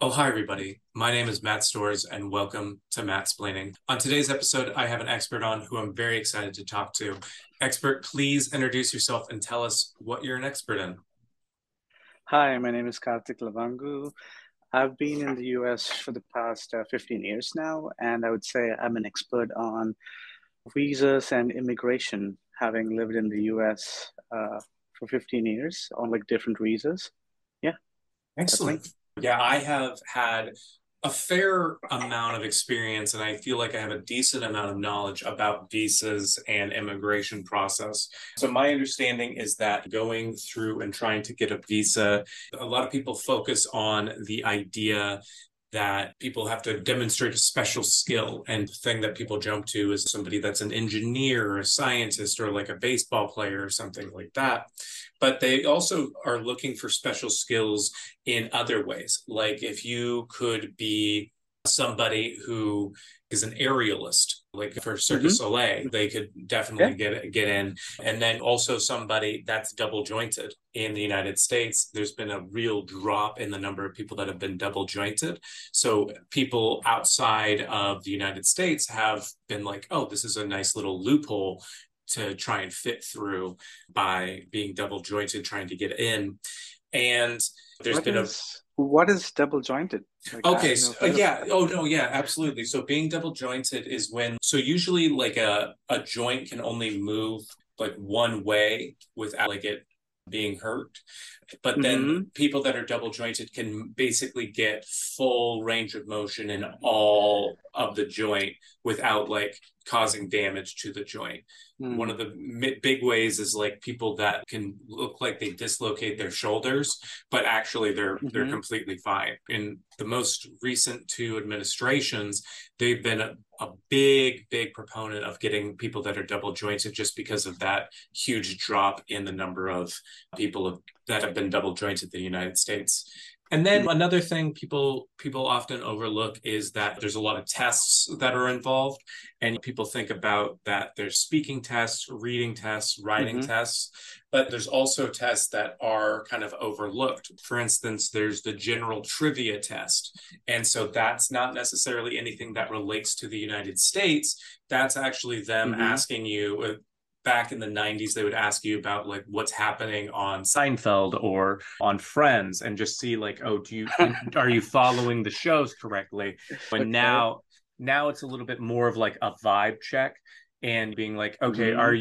Oh, hi, everybody. My name is Matt Stores, and welcome to Mattsplaining. On today's episode, I have an expert on who I'm very excited to talk to. Expert, please introduce yourself and tell us what you're an expert in. Hi, my name is Karthik Lavangu. I've been in the US for the past 15 years now, and I would say I'm an expert on visas and immigration, having lived in the US for 15 years on like different visas. Yeah, that's me. Excellent. Yeah, I have had a fair amount of experience, and I feel like I have a decent amount of knowledge about visas and immigration process. So my understanding is that going through and trying to get a visa, a lot of people focus on the idea that people have to demonstrate a special skill. And the thing that people jump to is somebody that's an engineer or a scientist or like a baseball player or something like that. But they also are looking for special skills in other ways. Like if you could be somebody who is an aerialist, like for Cirque du Hmm. Soleil, they could definitely Yeah. get in. And then also somebody that's double jointed in the United States. There's been a real drop in the number of people that have been double jointed. So people outside of the United States have been like, oh, this is a nice little loophole to try and fit through by being double jointed, trying to get in. And there's What been a is what is double jointed? Like Okay, I've so, never heard of yeah. that. Oh no, yeah, absolutely. So being double jointed is when usually like a joint can only move like one way without like it being hurt. But then Hmm. people that are double jointed can basically get full range of motion in all of the joint without like causing damage to the joint. One Mm. of the big ways is like people that can look like they dislocate their shoulders, but actually they're Hmm. completely fine. In the most recent two administrations, they've been a big proponent of getting people that are double jointed just because of that huge drop in the number of people that have been double jointed in the United States. And then another thing people often overlook is that there's a lot of tests that are involved, and people think about that there's speaking tests, reading tests, writing Hmm. tests, but there's also tests that are kind of overlooked. For instance, there's the general trivia test, and so that's not necessarily anything that relates to the United States. That's actually them Hmm. asking you, back in the 90s, they would ask you about like what's happening on Seinfeld or on Friends, and just see like, oh, are you following the shows correctly? And Okay. now it's a little bit more of like a vibe check, and being like, okay, Hmm.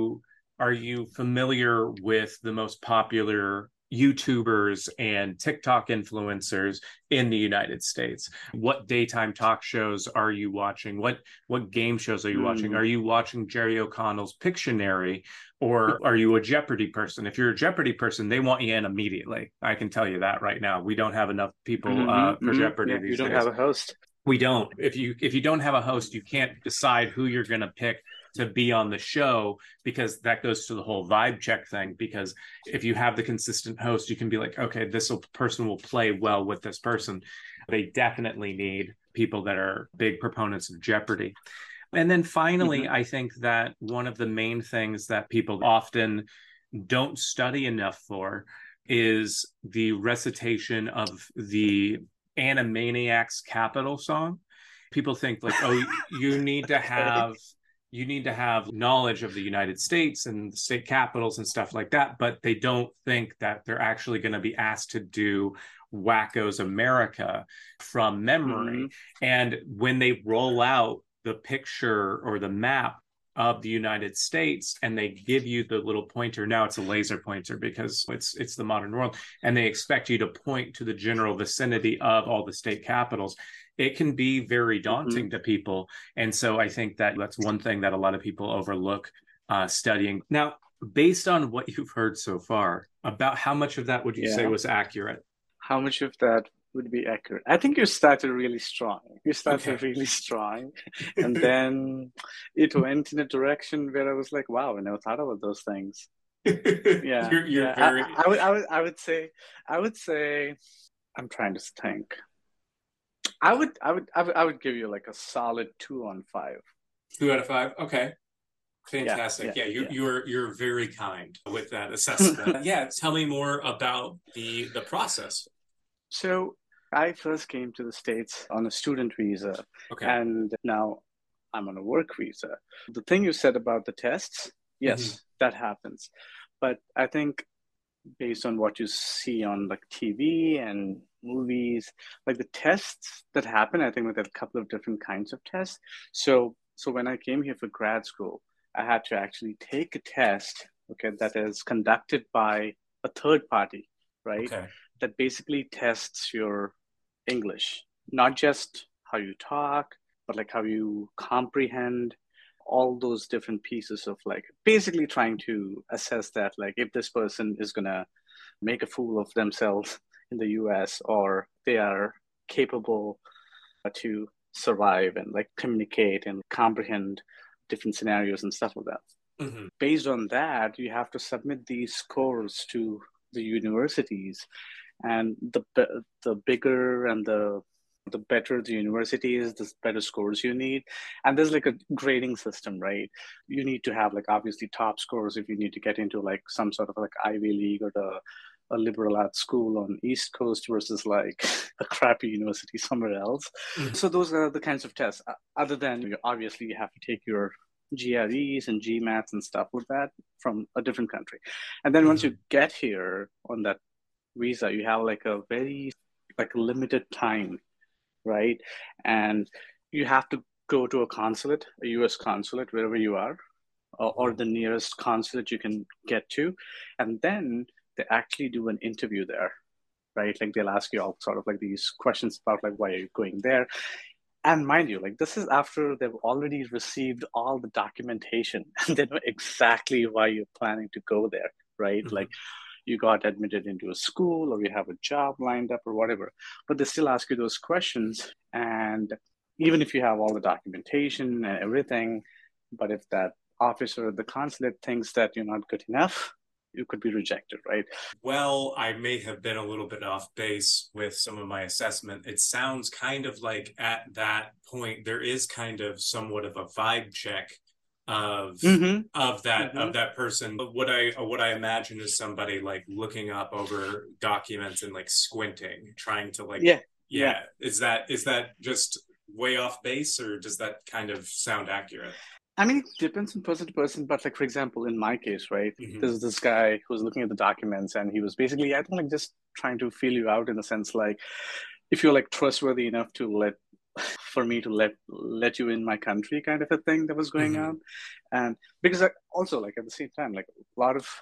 are you familiar with the most popular YouTubers and TikTok influencers in the United States? What daytime talk shows are you watching? What game shows are you watching? Mm. Are you watching Jerry O'Connell's Pictionary, or are you a Jeopardy person? If you're a Jeopardy person, they want you in immediately. I can tell you that right now. We don't have enough people Hmm. for Hmm. Jeopardy Yeah, you these don't have days. a host. We don't. If you don't have a host, you can't decide who you're going to pick to be on the show, because that goes to the whole vibe check thing. Because if you have the consistent host, you can be like, okay, person will play well with this person. They definitely need people that are big proponents of Jeopardy. And then finally, Hmm. I think that one of the main things that people often don't study enough for is the recitation of the Animaniacs Capital song. People think like, oh, Okay. you need to have knowledge of the United States and the state capitals and stuff like that, but they don't think that they're actually going to be asked to do Wacko's America from Hmm. memory. And when they roll out the picture or the map of the United States, and they give you the little pointer. Now it's a laser pointer because it's the modern world, and they expect you to point to the general vicinity of all the state capitals. It can be very Hmm. daunting to people, and so I think that that's one thing that a lot of people overlook studying. Now, based on what you've heard so far, about how much of that would you say Yeah. was accurate? How much of that would be accurate? I think you started really strong. You started Okay. really strong. And then it went in a direction where I was like, wow, I never thought about those things. Yeah, You're yeah. very I would say, I'm trying to think. I would give you like a solid 2 on 5. 2 out of 5. Okay. Yeah, Fantastic. yeah, Yeah, yeah. you're very kind with that assessment. Yeah, tell me more about the process. So I first came to the States on a student visa, Okay. and now I'm on a work visa. The thing you said about the tests, Hmm. yes, that happens. But I think based on what you see on like TV and movies, like the tests that happen, I think like there are a couple of different kinds of tests. So when I came here for grad school, I had to actually take a test, okay, that is conducted by a third party, right? Okay. That basically tests your English, not just how you talk, but like how you comprehend all those different pieces of like basically trying to assess that like if this person is gonna make a fool of themselves in the US or they are capable to survive and like communicate and comprehend different scenarios and stuff like that. Hmm. Based on that, you have to submit these scores to the universities, and the bigger and the better the university is, the better scores you need. And there's like a grading system, right? You need to have like obviously top scores if you need to get into like some sort of like Ivy League or the a liberal arts school on East Coast versus like a crappy university somewhere else. Hmm. So those are the kinds of tests. Other than you obviously you have to take your GREs and GMATs and stuff like that from a different country. And then once you Hmm. get here on that visa, you have like a very like limited time, right? And you have to go to a consulate, a US consulate, wherever you are, or Hmm. the nearest consulate you can get to. And then they actually do an interview there, right? Like they'll ask you all sort of like these questions about like why are you going there. And mind you, like this is after they've already received all the documentation and they know exactly why you're planning to go there, right? Like Hmm. you got admitted into a school or you have a job lined up or whatever. But they still ask you those questions. And even if you have all the documentation and everything, but if that officer at the consulate thinks that you're not good enough, you could be rejected, right? Well, I may have been a little bit off base with some of my assessment. It sounds kind of like at that point there is kind of somewhat of a vibe check of Mm-hmm. of Mm-hmm. that person. What I imagine is somebody like looking up over documents and like squinting, trying to like, Yeah. Yeah. yeah, is that just way off base, or does that kind of sound accurate? I mean, it depends on person to person, but like for example, in my case, right, Hmm. there's this guy who was looking at the documents, and he was basically, I think, like just trying to feel you out in the sense like, if you're like trustworthy enough to for me to let you in my country, kind of a thing that was going Hmm. on, and because I, also like at the same time, like a lot of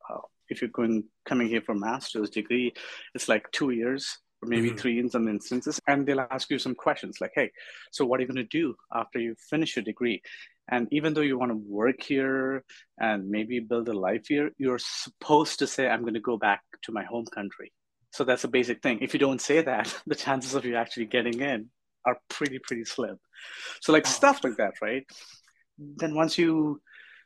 if you're going coming here for master's degree, it's like 2 years or maybe Hmm. three in some instances, and they'll ask you some questions like, "Hey, so what are you going to do after you finish your degree?" And even though you want to work here and maybe build a life here, you're supposed to say, "I'm going to go back to my home country." So that's a basic thing. If you don't say that, the chances of you actually getting in are pretty slim. So like Oh. stuff like that, right? Then once you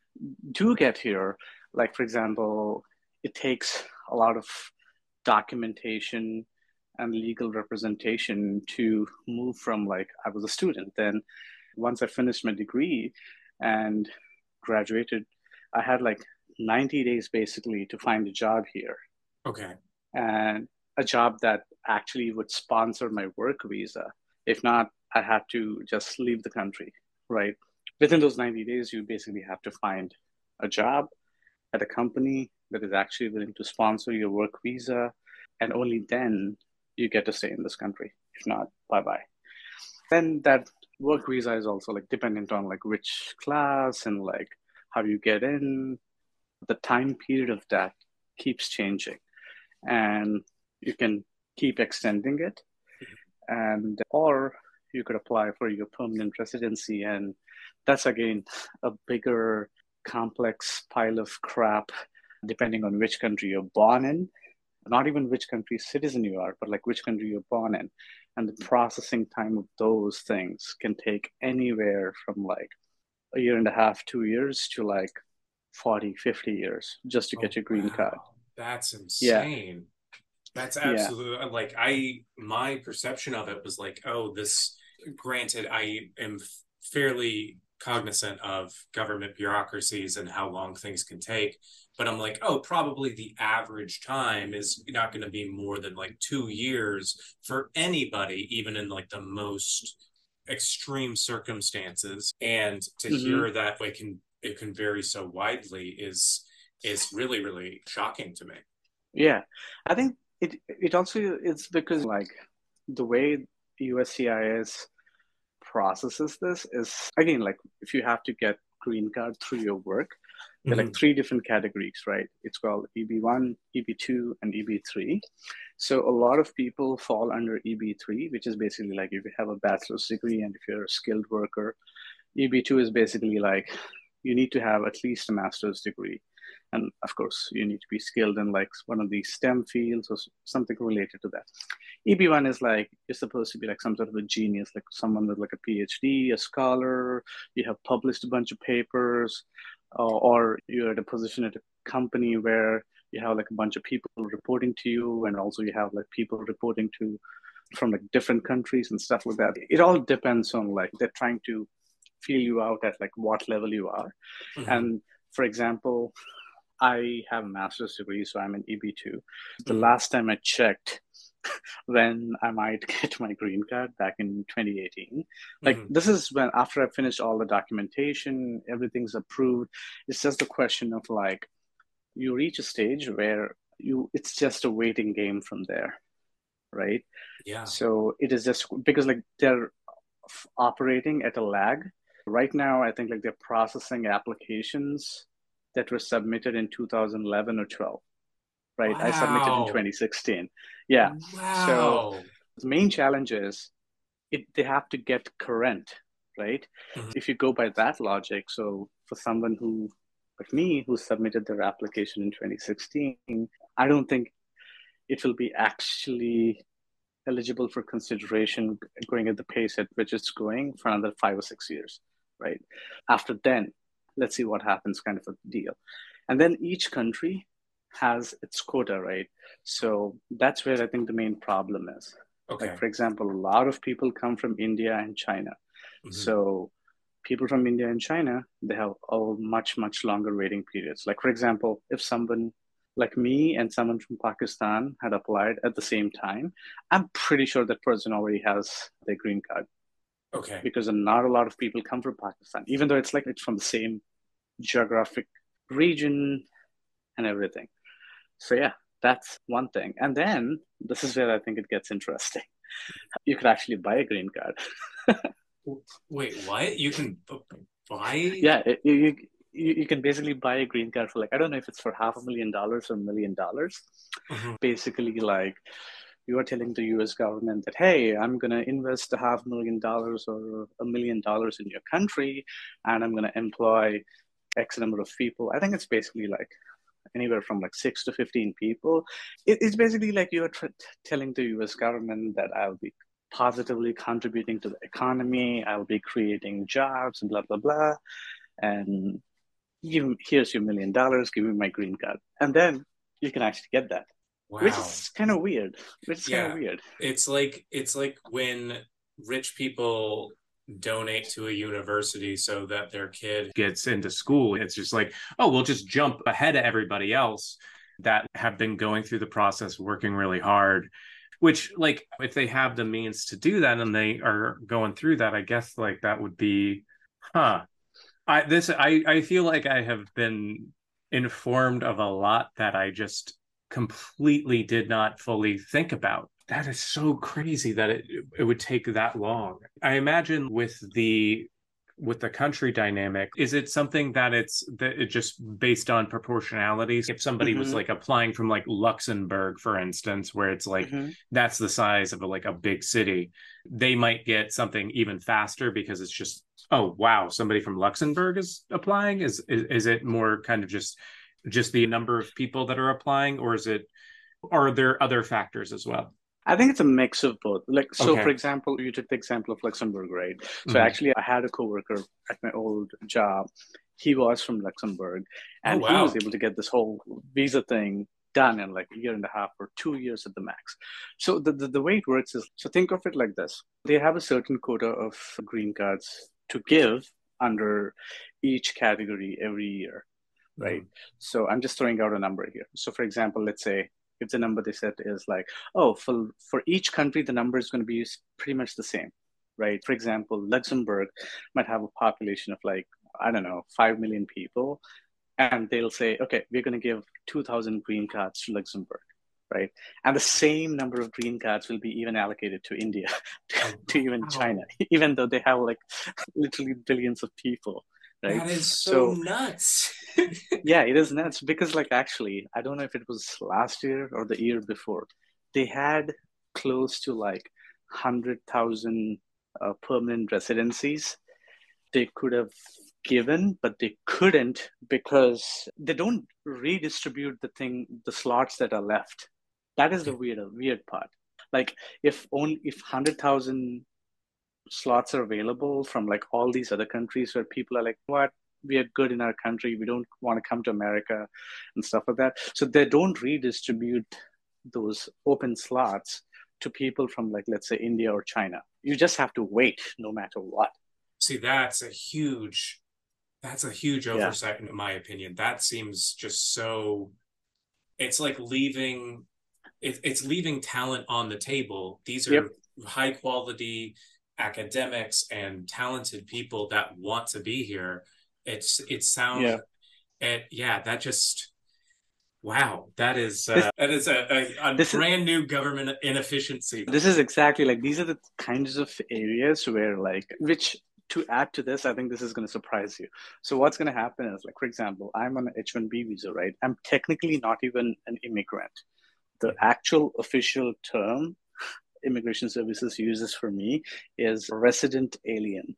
do get here, like for example, it takes a lot of documentation and legal representation to move from like I was a student. Then once I finished my degree and graduated, I had like 90 days basically to find a job here, Okay. and a job that actually would sponsor my work visa. If not, I had to just leave the country, right? Within those 90 days, you basically have to find a job at a company that is actually willing to sponsor your work visa. And only then you get to stay in this country. If not, bye bye. Then that work visa is also like dependent on like which class and like how you get in. The time period of that keeps changing, and you can keep extending it, and or you could apply for your permanent residency, and that's again a bigger complex pile of crap depending on which country you're born in, not even which country citizen you are, but like which country you're born in. And the processing time of those things can take anywhere from like a year and a half, 2 years to like 40, 50 years just to Oh, get your green card. wow. That's Yeah, insane. That's yeah. absolutely like my perception of it was like, oh, this, granted, I am fairly cognizant of government bureaucracies and how long things can take. But I'm like, oh, probably the average time is not going to be more than like 2 years for anybody, even in like the most extreme circumstances. And to Hmm. hear that it can vary so widely is really, really shocking to me. Yeah, I think it also it's because like the way USCIS processes this is again like if you have to get green card through your work, there are like Mm-hmm. three different categories, right? It's called EB1, EB2, and EB3. So a lot of people fall under EB3, which is basically like if you have a bachelor's degree and if you're a skilled worker. EB2 is basically like you need to have at least a master's degree. And of course, you need to be skilled in like one of these STEM fields or something related to that. EB1 is like you're supposed to be like some sort of a genius, like someone with like a PhD, a scholar, you have published a bunch of papers, or you're at a position at a company where you have like a bunch of people reporting to you, and also you have like people reporting to from like different countries and stuff like that. It all depends on like they're trying to feel you out at like what level you are. Mm-hmm. And for example, I have a master's degree, so I'm an EB2. The Mm-hmm. last time I checked when I might get my green card back in 2018, like Mm-hmm. this is when after I finished all the documentation, everything's approved. It's just a question of like you reach a stage where you it's just a waiting game from there, right? Yeah. So it is just because like they're operating at a lag. Right now, I think like they're processing applications that were submitted in 2011 or 12, right? I submitted in Wow. 2016. Yeah. So Wow. the main challenge is they have to get current, right? Mm-hmm. If you go by that logic, so for someone who like me who submitted their application in 2016, I don't think it will be actually eligible for consideration going at the pace at which it's going for another 5 or 6 years, right? After then, let's see what happens, kind of a deal. And then each country has its quota, right? So that's where I think the main problem is. Like, Okay. for example, a lot of people come from India and China. Mm-hmm. So people from India and China, they have a much, much longer waiting periods. Like, for example, if someone like me and someone from Pakistan had applied at the same time, I'm pretty sure that person already has their green card Okay. because not a lot of people come from Pakistan, even though it's like it's from the same geographic region and everything. So yeah, that's one thing. And then this is where I think it gets interesting. You could actually buy a green card. Wait, what? You can buy? Yeah, you can basically buy a green card for like I don't know if it's for $500,000 or $1 million. Mhm. Basically, like you are telling the U.S. government that hey, I'm gonna invest a $500,000 or $1 million in your country, and I'm gonna employ X number of people. I think it's basically like anywhere from like 6 to 15 people. It's basically like you're telling the US government that I'll be positively contributing to the economy, I'll be creating jobs and blah, blah, blah. And here's your $1 million, give me my green card. And then you can actually get that, which Wow. is kind of weird, which is kind of Yeah. weird. It's like when rich people donate to a university so that their kid gets into school. It's just like, oh, we'll just jump ahead of everybody else that have been going through the process, working really hard. Which, like, if they have the means to do that and they are going through that, I guess like that would be, huh. I feel like I have been informed of a lot that I just completely did not fully think about. That is so crazy that it would take that long. I imagine with the country dynamic, is it something that it just based on proportionalities? If somebody was Mm-hmm, like applying from like Luxembourg, for instance, where it's like mm-hmm. that's the size of like a big city, they might get something even faster because it's just, oh wow, somebody from Luxembourg is applying. Is it more kind of just the number of people that are applying, or is it are there other factors as well? I think it's a mix of both. Like, so for Okay. example, you took the example of Luxembourg, right? So Mm-hmm. actually, I had a coworker at my old job. He was from Luxembourg, Oh and he was wow. able to get this whole visa thing done in like a year and a half or 2 years at the max. So the way it works is, so think of it like this. They have a certain quota of green cards to give, under each category every year, right? Mhm. So I'm just throwing out a number here. So for example, let's say if the number they set is like, oh, for each country, the number is going to be pretty much the same, right? For example, Luxembourg might have a population of like, I don't know, 5 million people. And they'll say, okay, we're going to give 2,000 green cards to Luxembourg, right? And the same number of green cards will be even allocated to India, Oh, to even China, wow. even though they have like literally billions of people, right? That is so So nuts. yeah, it is nuts because like actually, I don't know if it was last year or the year before, they had close to like 100,000 permanent residencies they could have given, but they couldn't because they don't redistribute the slots that are left. That is the Okay. weird part. Like if 100,000 slots are available from like all these other countries where people are like, what? We are good in our country. We don't want to come to America and stuff like that. So they don't redistribute those open slots to people from like, let's say, India or China. You just have to wait no matter what. See, that's a huge Yeah. oversight in my opinion. That seems just so it's like it's leaving talent on the table. These Yep. are high quality academics and talented people that want to be here. It sounds Yeah. yeah, that just wow, This that is a this is brand new government inefficiency. this is exactly like these are the kinds of areas where like which to add to this, I think this is going to surprise you. So what's going to happen is like, for example, I'm on an H-1B visa, right? I'm technically not even an immigrant. The Mhm. actual official term immigration services uses for me is resident alien.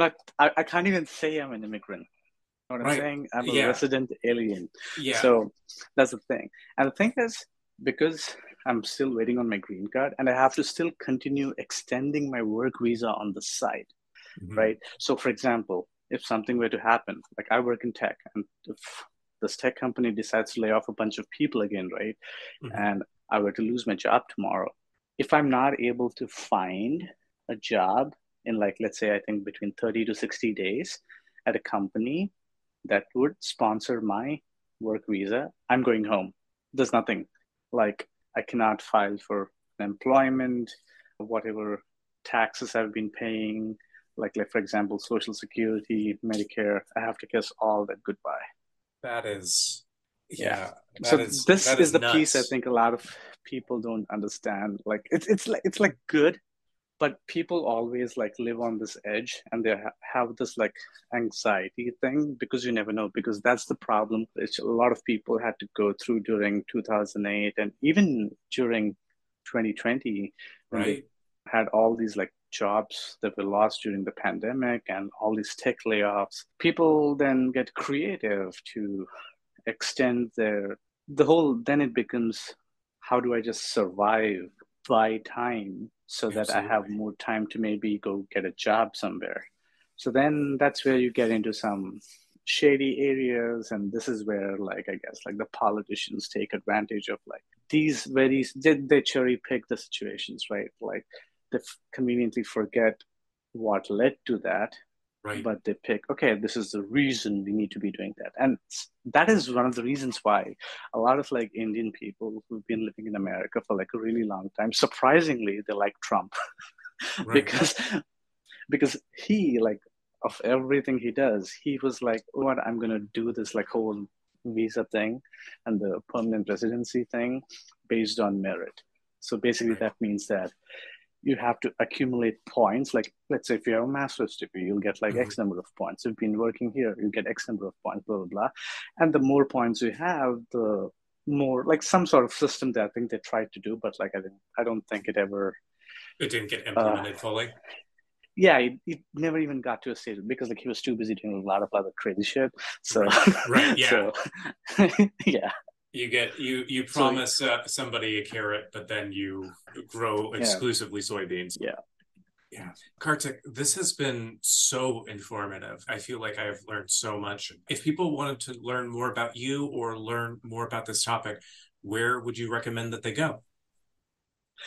I can't even say I'm an immigrant. You know what I'm Right. saying? I'm a Yeah. resident alien. Yeah. So that's the thing. And the thing is, because I'm still waiting on my green card and I have to still continue extending my work visa on the side, Mhm. right? So, for example, if something were to happen, like I work in tech, and if this tech company decides to lay off a bunch of people again, right? Mhm. And I were to lose my job tomorrow, if I'm not able to find a job in like, let's say, I think between 30 to 60 days at a company that would sponsor my work visa, I'm going home. There's nothing like I cannot file for employment, whatever taxes I've been paying, like for example, Social Security, Medicare. I have to kiss all that goodbye. That is Yeah. yeah, So this that is is the piece I nuts. think a lot of people don't understand. Like it's like good, but people always like live on this edge and they have this like anxiety thing because you never know because that's the problem which a lot of people had to go through during 2008 and even during 2020 when they Right? had all these like jobs that were lost during the pandemic and all these tech layoffs. People then get creative to extend the whole then it becomes how do I just survive by time so that I have Absolutely. more time to maybe go get a job somewhere. So then that's where you get into some shady areas and this is where like I guess like the politicians take advantage of like these very they cherry pick the situations, right? Like they conveniently forget what led to that, Right. but they pick, okay, this is the reason we need to be doing that. And that is one of the reasons why a lot of like Indian people who've been living in America for like a really long time, surprisingly, they like Trump Right. because he like of everything he does, he was like, what, I'm gonna do this like whole visa thing and the permanent residency thing based on merit. So basically Right. that means that you have to accumulate points. Like, let's say if you have a master's degree, you'll get like Mhm. X number of points. You've been working here, you get X number of points, blah, blah, blah. And the more points you have, the more like some sort of system that I think they tried to do, but like I don't think it ever, It didn't get uh, implemented fully. yeah, it never even got to a stage because like he was too busy doing a lot of other crazy shit. So, Right. Right. Yeah. so yeah. You So, promise somebody a carrot, but then you grow yeah, exclusively soybeans. yeah. Yeah. Kartik, this has been so informative. I feel like I've learned so much. If people wanted to learn more about you or learn more about this topic, where would you recommend that they go?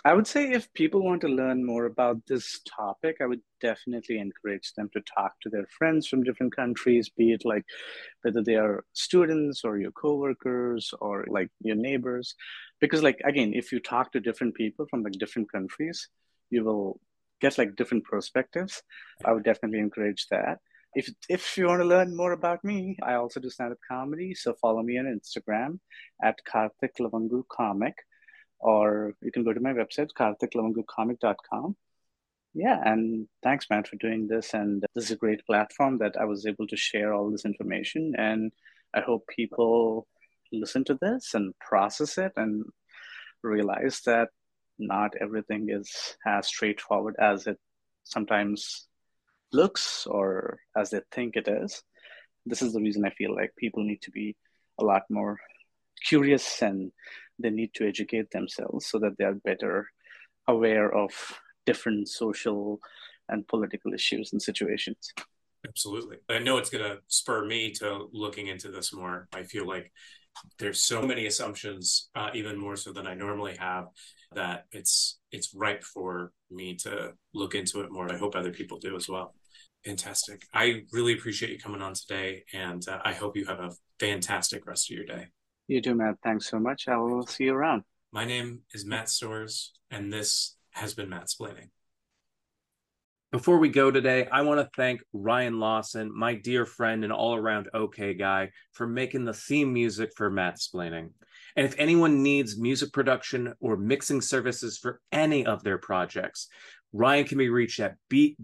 I would say if people want to learn more about this topic, I would definitely encourage them to talk to their friends from different countries, be it like whether they are students or your coworkers or like your neighbors. Because like again, if you talk to different people from like different countries, you will get like different perspectives. I would definitely encourage that. If you want to learn more about me, I also do stand-up comedy. So follow me on Instagram at Karthik Lavangu Comic, or you can go to my website, karthiklavangucomic.com. Yeah, and thanks, man, for doing this. And this is a great platform that I was able to share all this information. And I hope people listen to this and process it and realize that not everything is as straightforward as it sometimes looks or as they think it is. This is the reason I feel like people need to be a lot more curious, and they need to educate themselves so that they are better aware of different social and political issues and situations. Absolutely. I know it's going to spur me to looking into this more. I feel like there's so many assumptions, even more so than I normally have, that it's ripe for me to look into it more. I hope other people do as well. Fantastic. I really appreciate you coming on today, and I hope you have a fantastic rest of your day. You too, Matt. Thanks so much. I will see you around. My name is Matt Stores, and this has been Mattsplaining. Before we go today, I want to thank Ryan Lawson, my dear friend and all-around okay guy, for making the theme music for Mattsplaining. And if anyone needs music production or mixing services for any of their projects, Ryan can be reached at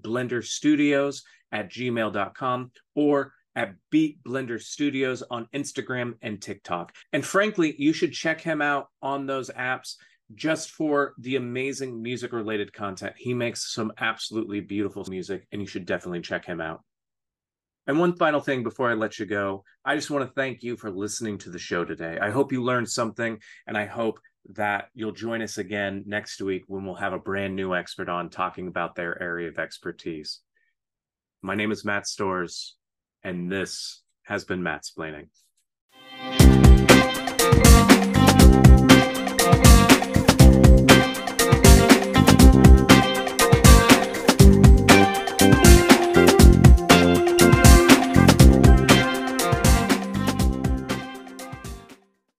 beatblenderstudios@gmail.com or at Beat Blender Studios on Instagram and TikTok. And frankly, you should check him out on those apps just for the amazing music-related content. He makes some absolutely beautiful music, and you should definitely check him out. And one final thing before I let you go, I just want to thank you for listening to the show today. I hope you learned something, and I hope that you'll join us again next week when we'll have a brand new expert on talking about their area of expertise. My name is Matt Stores, and this has been Mattsplaining.